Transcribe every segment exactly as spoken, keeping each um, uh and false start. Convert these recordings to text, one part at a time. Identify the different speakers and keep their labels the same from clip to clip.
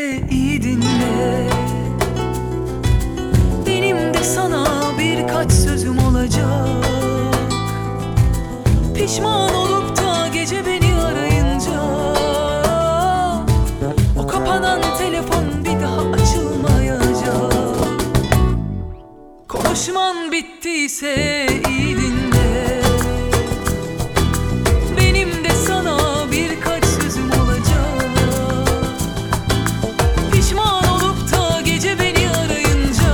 Speaker 1: iyi dinle. Benim de sana birkaç sözüm olacak. Pişman olup da gece beni arayınca o kapanan telefon bir daha açılmayacak. Konuşman bittiyse iyi dinle. Benim de sana birkaç sözüm olacak. Pişman olup da gece beni arayınca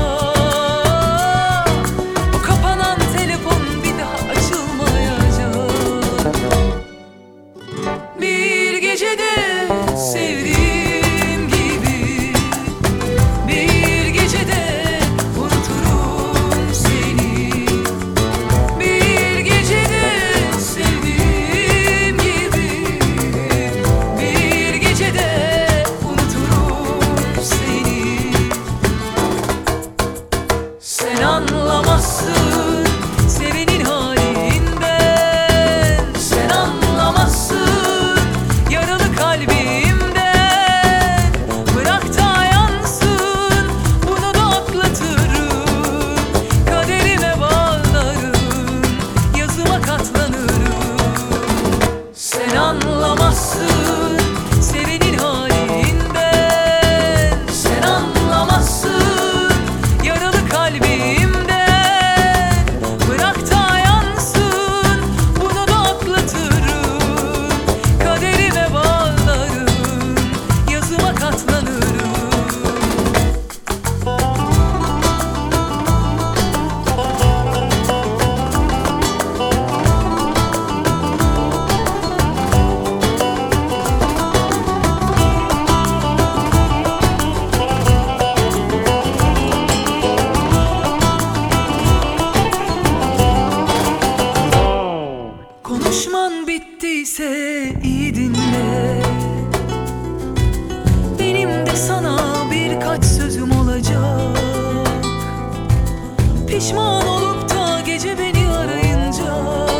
Speaker 1: o kapanan telefon bir daha açılmayacak. Bir gecede sevdiğim gibi bir gecede unuturum seni. Bir gecede sevdiğim gibi bir gecede unuturum seni. Sen anlamazsın sevenin halinden. Sen anlamazsın yaralı kalbimden. Bırak da yansın, bunu da atlatırım. Kaderime bağlarım, yazıma katlanırım. Sen anlamazsın sevenin halinden. Sen anlamazsın yaralı kalbimden. Bırak da yansın, bunu da atlatırım. Kaderime bağlarım, yazıma katlanırım. Konuşman bittiyse iyi dinle. Benim de sana birkaç sözüm olacak. Pişman olup da gece beni arayınca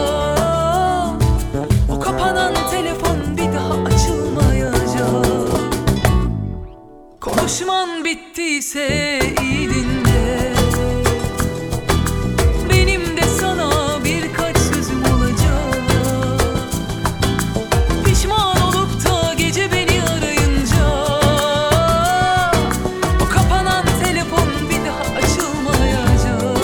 Speaker 1: o kapanan telefon bir daha açılmayacak. Konuşman bittiyse iyi dinle. Benim de sana birkaç sözüm olacak. Pişman olup da gece beni arayınca o kapanan telefon bir daha açılmayacak.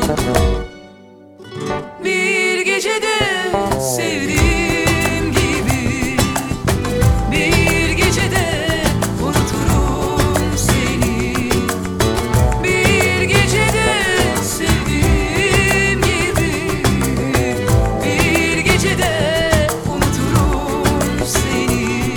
Speaker 1: Bir gecede sevdiğim gibi bir gecede unuturum seni. Bir gecede sevdiğim gibi bir gecede unuturum seni.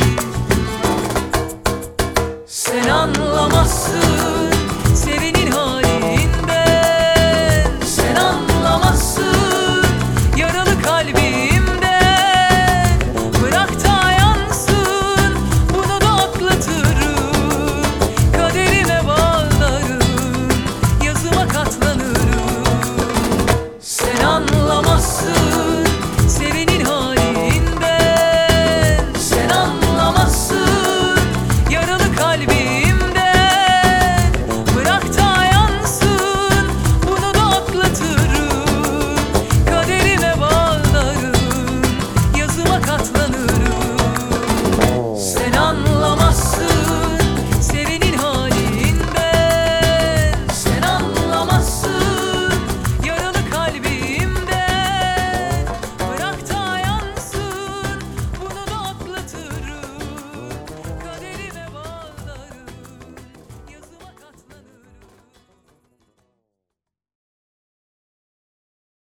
Speaker 1: Sen anlamazsın sevenin halinden. Sen anlamazsın yaralı kalbimden. Bırak da yansın, bunu da atlatırım. Kaderime bağlarım, yazıma katlanırım. Sen anlamazsın sevenin halinden. Sen anlamazsın yaralı kalbimden.